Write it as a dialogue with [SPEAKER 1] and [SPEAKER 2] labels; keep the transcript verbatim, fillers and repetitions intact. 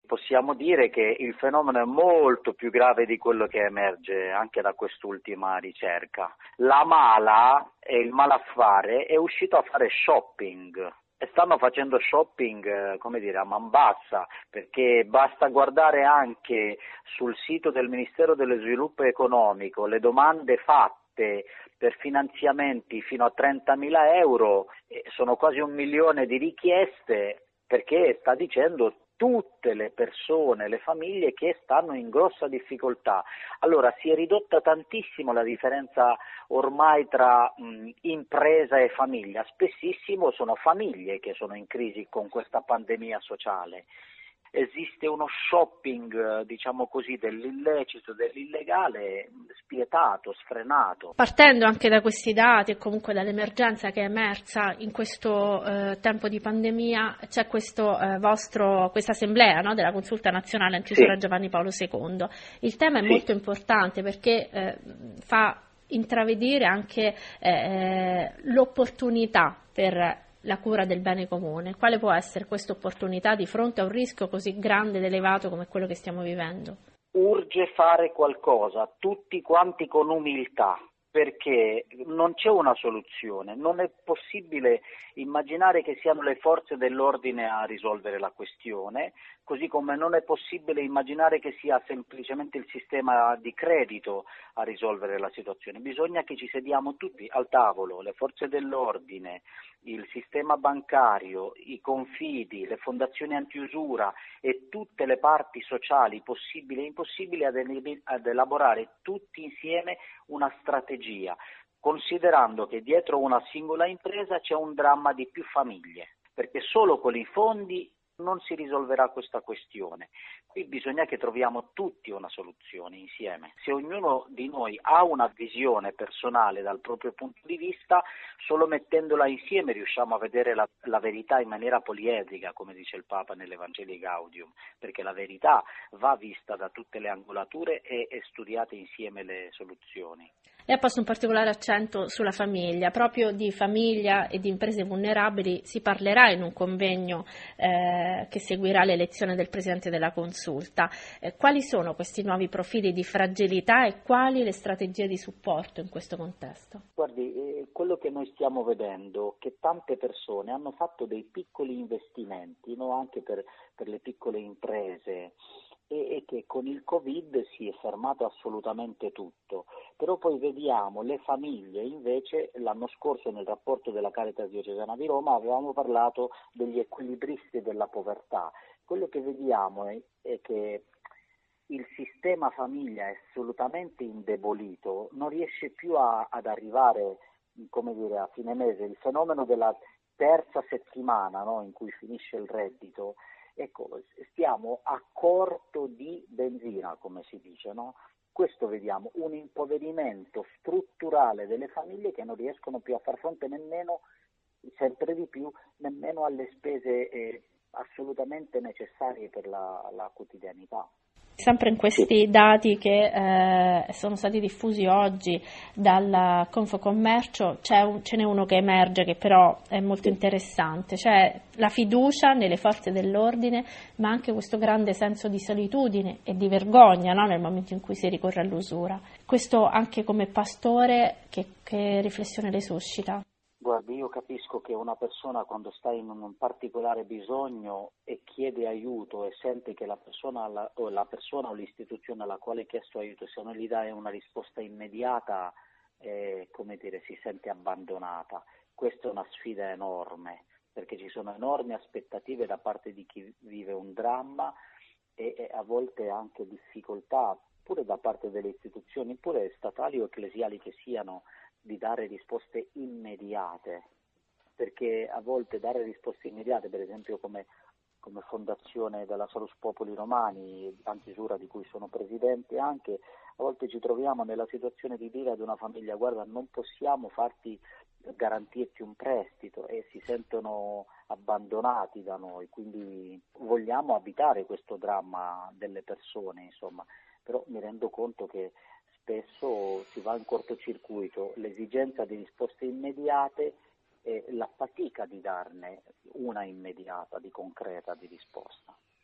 [SPEAKER 1] Possiamo dire che il fenomeno è molto più grave di quello che emerge anche da quest'ultima ricerca. La mala e il malaffare è uscito a fare shopping e stanno facendo shopping, come dire, a man bassa, perché basta guardare anche sul sito del Ministero dello Sviluppo Economico le domande fatte per finanziamenti fino a trentamila euro, sono quasi un milione di richieste, perché sta dicendo tutte le persone, le famiglie che stanno in grossa difficoltà. Allora si è ridotta tantissimo la differenza ormai tra mh, impresa e famiglia, spessissimo sono famiglie che sono in crisi con questa pandemia sociale. Esiste uno shopping, diciamo così, dell'illecito, dell'illegale spietato, sfrenato.
[SPEAKER 2] Partendo anche da questi dati e comunque dall'emergenza che è emersa in questo eh, tempo di pandemia, c'è questo eh, vostro, questa assemblea, no, della Consulta Nazionale Antiusura
[SPEAKER 1] Sì.
[SPEAKER 2] Giovanni Paolo secondo. Il tema è
[SPEAKER 1] Sì.
[SPEAKER 2] molto importante perché eh, fa intravedere anche eh, l'opportunità per la cura del bene comune. Quale può essere questa opportunità di fronte a un rischio così grande ed elevato come quello che stiamo vivendo?
[SPEAKER 1] Urge fare qualcosa, tutti quanti con umiltà, perché non c'è una soluzione, non è possibile immaginare che siano le forze dell'ordine a risolvere la questione, così come non è possibile immaginare che sia semplicemente il sistema di credito a risolvere la situazione. Bisogna che ci sediamo tutti al tavolo, le forze dell'ordine, il sistema bancario, i confidi, le fondazioni antiusura e tutte le parti sociali possibili e impossibili ad, ad elaborare tutti insieme una strategia, considerando che dietro una singola impresa c'è un dramma di più famiglie, perché solo con i fondi non si risolverà questa questione. Qui bisogna che troviamo tutti una soluzione insieme. Se ognuno di noi ha una visione personale dal proprio punto di vista, solo mettendola insieme riusciamo a vedere la, la verità in maniera poliedrica, come dice il Papa nell'Evangelii Gaudium, perché la verità va vista da tutte le angolature e, e studiate insieme le soluzioni.
[SPEAKER 2] E ha posto un particolare accento sulla famiglia, proprio di famiglia e di imprese vulnerabili si parlerà in un convegno eh, che seguirà l'elezione del Presidente della Consulta. Eh, quali sono questi nuovi profili di fragilità e quali le strategie di supporto in questo contesto?
[SPEAKER 1] Guardi, eh, quello che noi stiamo vedendo è che tante persone hanno fatto dei piccoli investimenti, no? Anche per, per le piccole imprese, e, e che con il Covid si è fermato assolutamente tutto. Però poi vediamo le famiglie, invece l'anno scorso nel rapporto della Caritas Diocesana di Roma avevamo parlato degli equilibristi della povertà. Quello che vediamo è, è che il sistema famiglia è assolutamente indebolito, non riesce più a, ad arrivare, come dire, a fine mese. Il fenomeno della terza settimana, no, in cui finisce il reddito, ecco, stiamo a corto di benzina, come si dice, no? Questo vediamo, un impoverimento strutturale delle famiglie che non riescono più a far fronte nemmeno, sempre di più, nemmeno alle spese eh, assolutamente necessarie per la, la quotidianità.
[SPEAKER 2] Sempre in questi dati che eh, sono stati diffusi oggi dalla Confcommercio c'è un, ce n'è uno che emerge che però è molto interessante, cioè la fiducia nelle forze dell'ordine, ma anche questo grande senso di solitudine e di vergogna, no? Nel momento in cui si ricorre all'usura. Questo anche come pastore, che, che riflessione le suscita?
[SPEAKER 1] Guardi, io capisco che una persona quando sta in un particolare bisogno e chiede aiuto e sente che la persona, la, o, la persona o l'istituzione alla quale ha chiesto aiuto, se non gli dà una risposta immediata, eh, come dire, si sente abbandonata. Questa è una sfida enorme, perché ci sono enormi aspettative da parte di chi vive un dramma e, e a volte anche difficoltà, pure da parte delle istituzioni, pure statali o ecclesiali che siano, di dare risposte immediate, perché a volte dare risposte immediate, per esempio come, come Fondazione della Salus Populi Romani, Antiusura di cui sono presidente anche, a volte ci troviamo nella situazione di dire ad una famiglia: guarda, non possiamo farti garantirti un prestito, e si sentono abbandonati da noi, quindi vogliamo abitare questo dramma delle persone, insomma, però mi rendo conto che spesso si va in cortocircuito, l'esigenza di risposte immediate e la fatica di darne una immediata, di concreta, di risposta.